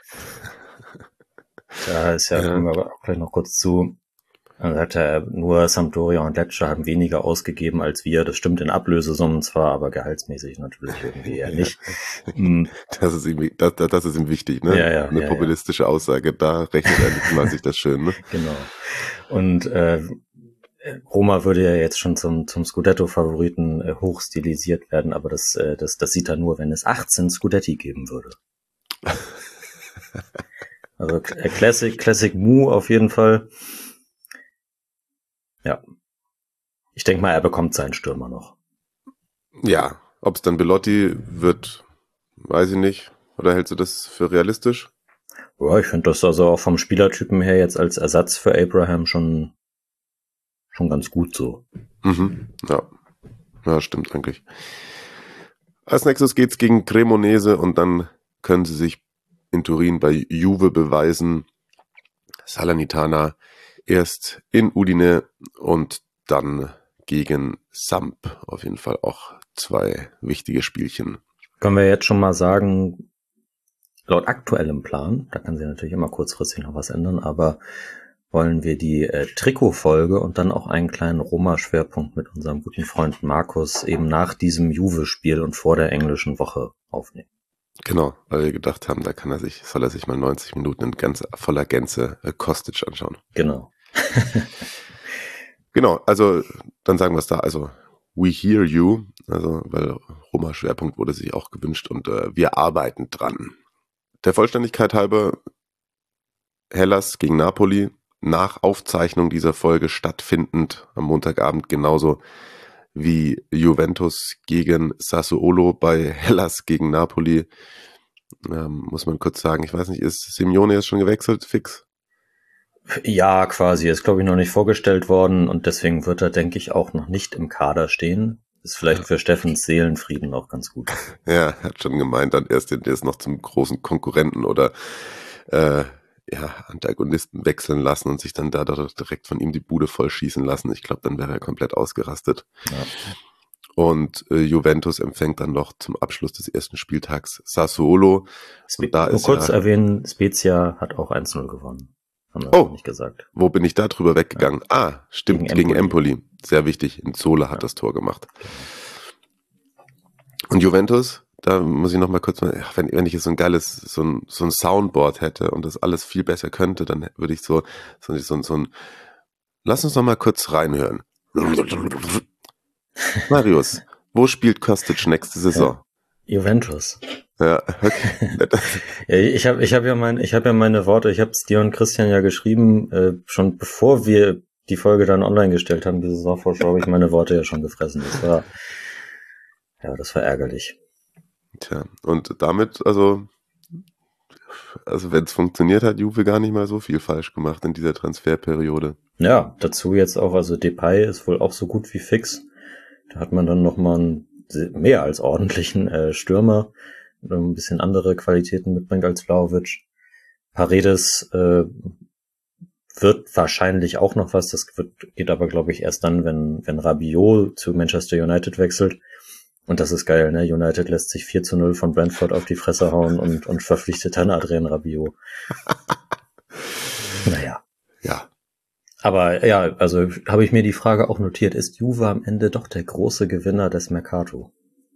Da ist kommen wir gleich noch kurz zu. Dann sagt er, nur Sampdoria und Lecce haben weniger ausgegeben als wir. Das stimmt in Ablösesummen zwar, aber gehaltsmäßig natürlich irgendwie eher nicht. Das ist ihm wichtig, ne? Ja, eine populistische Aussage, da rechnet er mal sich das schön, ne? Genau. Und Roma würde ja jetzt schon zum Scudetto-Favoriten hochstilisiert werden, aber das sieht er nur, wenn es 18 Scudetti geben würde. Also Classic Mu auf jeden Fall. Ja. Ich denke mal, er bekommt seinen Stürmer noch. Ja, ob es dann Belotti wird, weiß ich nicht. Oder hältst du das für realistisch? Ja, ich finde das also auch vom Spielertypen her jetzt als Ersatz für Abraham schon ganz gut so. Ja, stimmt eigentlich. Als nächstes geht's gegen Cremonese und dann können sie sich in Turin bei Juve beweisen. Salernitana erst in Udine und dann gegen Samp. Auf jeden Fall auch 2 wichtige Spielchen. Können wir jetzt schon mal sagen, laut aktuellem Plan, da kann sich natürlich immer kurzfristig noch was ändern, aber wollen wir die Trikotfolge und dann auch einen kleinen Roma-Schwerpunkt mit unserem guten Freund Markus eben nach diesem Juve-Spiel und vor der englischen Woche aufnehmen. Genau, weil wir gedacht haben, da soll er sich mal 90 Minuten in voller Gänze Kostic anschauen. Genau. Genau, also dann sagen wir es da, also we hear you, also weil Roma-Schwerpunkt wurde sich auch gewünscht und wir arbeiten dran. Der Vollständigkeit halber, Hellas gegen Napoli, nach Aufzeichnung dieser Folge stattfindend am Montagabend, genauso wie Juventus gegen Sassuolo. Bei Hellas gegen Napoli muss man kurz sagen, ich weiß nicht, ist Simeone jetzt schon gewechselt, fix? Ja, quasi, ist glaube ich noch nicht vorgestellt worden und deswegen wird er, denke ich, auch noch nicht im Kader stehen. Ist vielleicht für Steffens Seelenfrieden auch ganz gut. Ja, er hat schon gemeint, dann erst noch zum großen Konkurrenten oder Antagonisten wechseln lassen und sich dann da direkt von ihm die Bude voll schießen lassen. Ich glaube, dann wäre er komplett ausgerastet. Ja. Und Juventus empfängt dann noch zum Abschluss des ersten Spieltags Sassuolo. Erwähnen, Spezia hat auch 1-0 gewonnen. Haben wir nicht gesagt. Wo bin ich da drüber weggegangen? Ja. Stimmt, gegen Empoli. Sehr wichtig. Nzola hat das Tor gemacht. Und Juventus, da muss ich noch mal kurz, wenn ich jetzt so ein geiles, so ein Soundboard hätte und das alles viel besser könnte, dann würde ich so ein, lass uns noch mal kurz reinhören. Marius, wo spielt Kostic nächste Saison? Juventus. Ja, okay. Ja, ich hab ja meine Worte, ich habe es dir und Christian ja geschrieben, schon bevor wir die Folge dann online gestellt haben, diese Saisonvorschau, habe ich meine Worte ja schon gefressen. Das war ärgerlich. Tja, und damit, also wenn es funktioniert, hat Juve gar nicht mal so viel falsch gemacht in dieser Transferperiode. Ja, dazu jetzt auch, also Depay ist wohl auch so gut wie fix. Da hat man dann nochmal einen mehr als ordentlichen Stürmer, der ein bisschen andere Qualitäten mitbringt als Vlahovic. Paredes wird wahrscheinlich auch noch was, geht aber, glaube ich, erst dann, wenn Rabiot zu Manchester United wechselt. Und das ist geil, ne? United lässt sich 4-0 von Brentford auf die Fresse hauen und verpflichtet dann Adrien Rabiot. Naja. Ja. Aber ja, also habe ich mir die Frage auch notiert, ist Juve am Ende doch der große Gewinner des Mercato?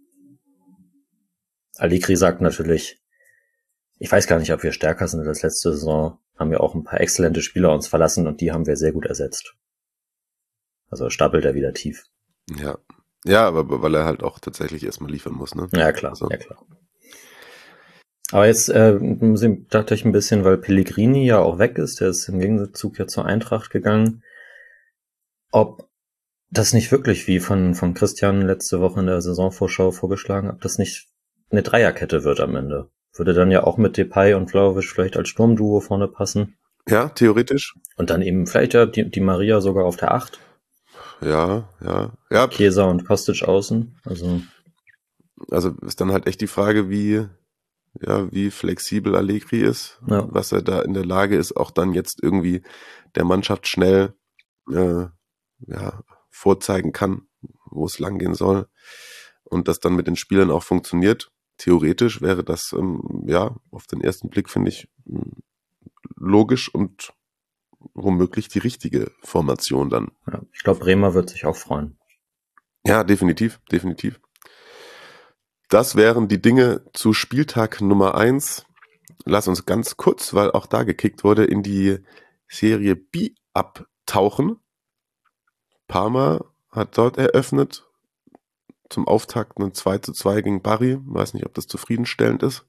Allegri sagt natürlich, ich weiß gar nicht, ob wir stärker sind als letzte Saison, haben wir auch ein paar exzellente Spieler uns verlassen und die haben wir sehr gut ersetzt. Also stapelt er wieder tief. Ja. Ja, aber weil er halt auch tatsächlich erstmal liefern muss, ne? Ja, klar, also. Ja, klar. Aber jetzt dachte ich ein bisschen, weil Pellegrini ja auch weg ist, der ist im Gegenzug ja zur Eintracht gegangen, ob das nicht wirklich, wie von Christian letzte Woche in der Saisonvorschau vorgeschlagen, ob das nicht eine Dreierkette wird am Ende. Würde dann ja auch mit Depay und Vlahovic vielleicht als Sturmduo vorne passen. Ja, theoretisch. Und dann eben vielleicht ja die Maria sogar auf der 8. Ja. Chiesa und Kostic außen. Also ist dann halt echt die Frage, wie flexibel Allegri ist, was er da in der Lage ist, auch dann jetzt irgendwie der Mannschaft schnell vorzeigen kann, wo es langgehen soll und das dann mit den Spielern auch funktioniert. Theoretisch wäre das auf den ersten Blick, finde ich, logisch und womöglich die richtige Formation dann. Ja, ich glaube, Bremer wird sich auch freuen. Ja, definitiv. Das wären die Dinge zu Spieltag Nummer 1. Lass uns ganz kurz, weil auch da gekickt wurde, in die Serie B abtauchen. Parma hat dort eröffnet. Zum Auftakt ein 2-2 gegen Bari. Weiß nicht, ob das zufriedenstellend ist.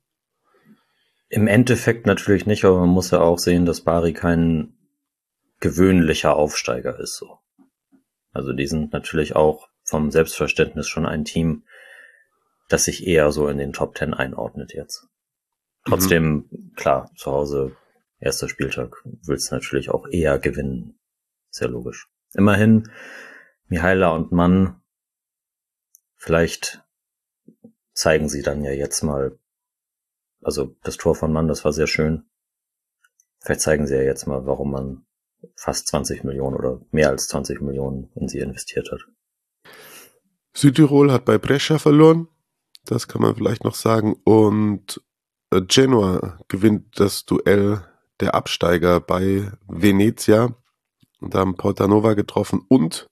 Im Endeffekt natürlich nicht, aber man muss ja auch sehen, dass Bari kein gewöhnlicher Aufsteiger ist. So. Also die sind natürlich auch vom Selbstverständnis schon ein Team, das sich eher so in den Top 10 einordnet jetzt. Trotzdem, klar, zu Hause, erster Spieltag, willst du natürlich auch eher gewinnen. Ist ja logisch. Immerhin, Mihaila und Mann, vielleicht zeigen sie dann ja jetzt mal, also das Tor von Mann, das war sehr schön. Vielleicht zeigen sie ja jetzt mal, warum man fast 20 Millionen oder mehr als 20 Millionen in sie investiert hat. Südtirol hat bei Brescia verloren. Das kann man vielleicht noch sagen. Und Genoa gewinnt das Duell der Absteiger bei Venezia. Und da haben Portanova getroffen und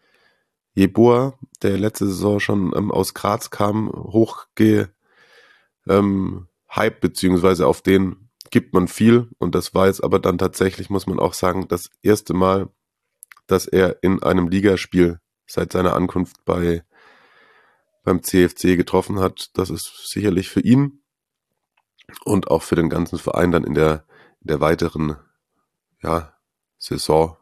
Jeboa, der letzte Saison schon aus Graz kam, hyped, beziehungsweise auf den gibt man viel. Und das war jetzt aber dann tatsächlich, muss man auch sagen, das erste Mal, dass er in einem Ligaspiel seit seiner Ankunft beim CFC getroffen hat. Das ist sicherlich für ihn und auch für den ganzen Verein dann in der weiteren Saisonfolge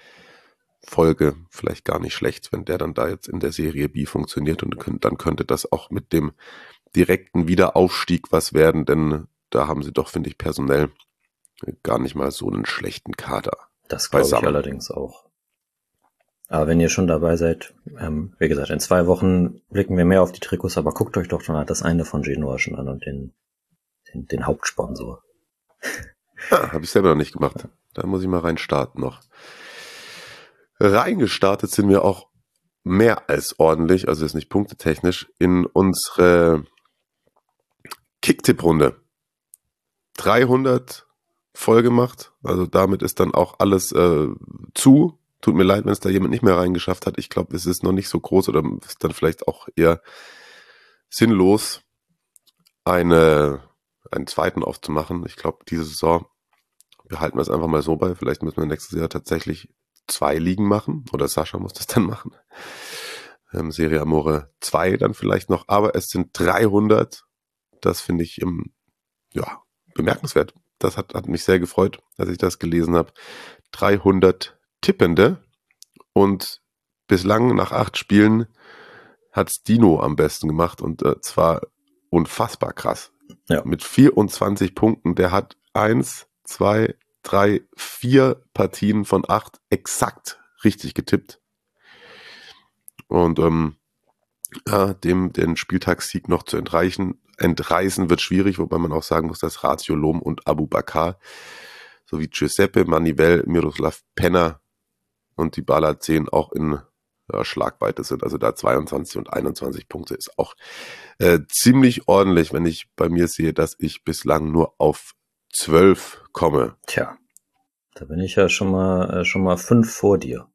vielleicht gar nicht schlecht, wenn der dann da jetzt in der Serie B funktioniert und dann könnte das auch mit dem direkten Wiederaufstieg was werden, denn da haben sie doch, finde ich, personell gar nicht mal so einen schlechten Kader. Das glaube ich allerdings auch. Aber wenn ihr schon dabei seid, wie gesagt, in 2 Wochen blicken wir mehr auf die Trikots, aber guckt euch doch schon mal das eine von Genoa schon an und den Hauptsponsor. Ja, habe ich selber noch nicht gemacht. Da muss ich mal reinstarten noch. Reingestartet sind wir auch mehr als ordentlich, also jetzt nicht punktetechnisch, in unsere Kicktipp-Runde. 300 voll gemacht, also damit ist dann auch alles zu. Tut mir leid, wenn es da jemand nicht mehr reingeschafft hat. Ich glaube, es ist noch nicht so groß oder ist dann vielleicht auch eher sinnlos, einen zweiten aufzumachen. Ich glaube, diese Saison behalten wir es einfach mal so bei. Vielleicht müssen wir nächstes Jahr tatsächlich 2 Ligen machen oder Sascha muss das dann machen. Serie Amore 2 dann vielleicht noch, aber es sind 300 Das finde ich bemerkenswert. Das hat mich sehr gefreut, als ich das gelesen habe. 300 Tippende und bislang nach 8 Spielen hat's Dino am besten gemacht und zwar unfassbar krass. Ja. Mit 24 Punkten. Der hat 1, 2, 3, 4 Partien von 8 exakt richtig getippt. Und dem den Spieltagssieg noch zu entreißen wird schwierig, wobei man auch sagen muss, dass Ratio Lom und Abu Bakar sowie Giuseppe, Manivel, Miroslav Penner und Dybala 10 auch in Schlagweite sind. Also da 22 und 21 Punkte ist auch ziemlich ordentlich, wenn ich bei mir sehe, dass ich bislang nur auf 12 komme. Tja, da bin ich ja schon mal 5 vor dir.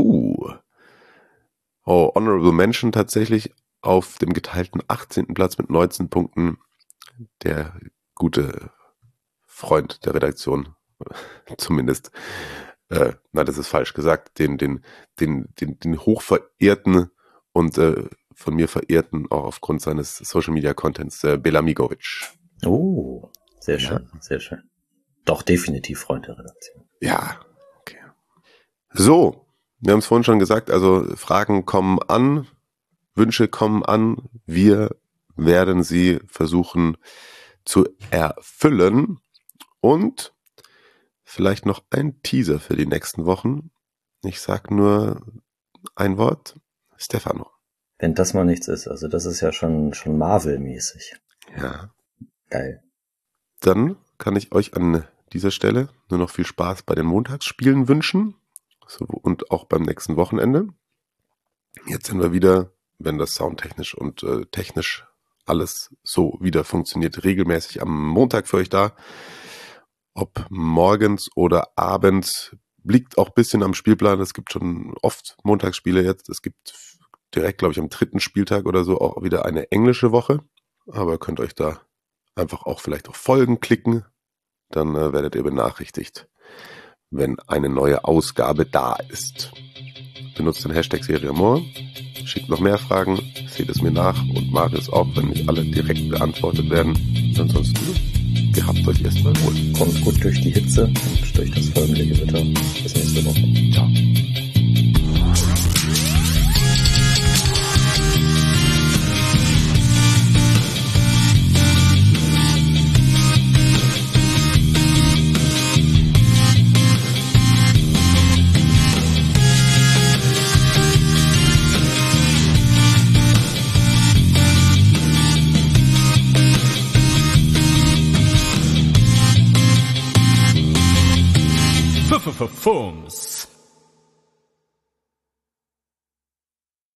Honorable Mention tatsächlich auf dem geteilten 18. Platz mit 19 Punkten. Der gute Freund der Redaktion, zumindest, das ist falsch gesagt, den hochverehrten und von mir verehrten, auch aufgrund seines Social Media Contents, Belamigovic. Oh, sehr schön, sehr schön. Doch definitiv Freund der Redaktion. Ja, okay. So, wir haben es vorhin schon gesagt, also Fragen kommen an, Wünsche kommen an. Wir werden sie versuchen zu erfüllen. Und vielleicht noch ein Teaser für die nächsten Wochen. Ich sag nur ein Wort. Stefano. Wenn das mal nichts ist, also das ist ja schon Marvel-mäßig. Ja. Geil. Dann kann ich euch an dieser Stelle nur noch viel Spaß bei den Montagsspielen wünschen. Und auch beim nächsten Wochenende. Jetzt sind wir wieder, wenn das soundtechnisch und technisch alles so wieder funktioniert, regelmäßig am Montag für euch da. Ob morgens oder abends, liegt auch ein bisschen am Spielplan. Es gibt schon oft Montagsspiele jetzt. Es gibt direkt, glaube ich, am 3. Spieltag oder so auch wieder eine englische Woche. Aber könnt euch da einfach auch vielleicht auf Folgen klicken. Dann werdet ihr benachrichtigt, wenn eine neue Ausgabe da ist. Benutzt den Hashtag Serie Amor, schickt noch mehr Fragen, seht es mir nach und macht es auch, wenn nicht alle direkt beantwortet werden. Ansonsten, gehabt euch erstmal wohl. Kommt gut durch die Hitze und durch das folgende Gewitter. Bis nächste Woche. Ciao. Fums.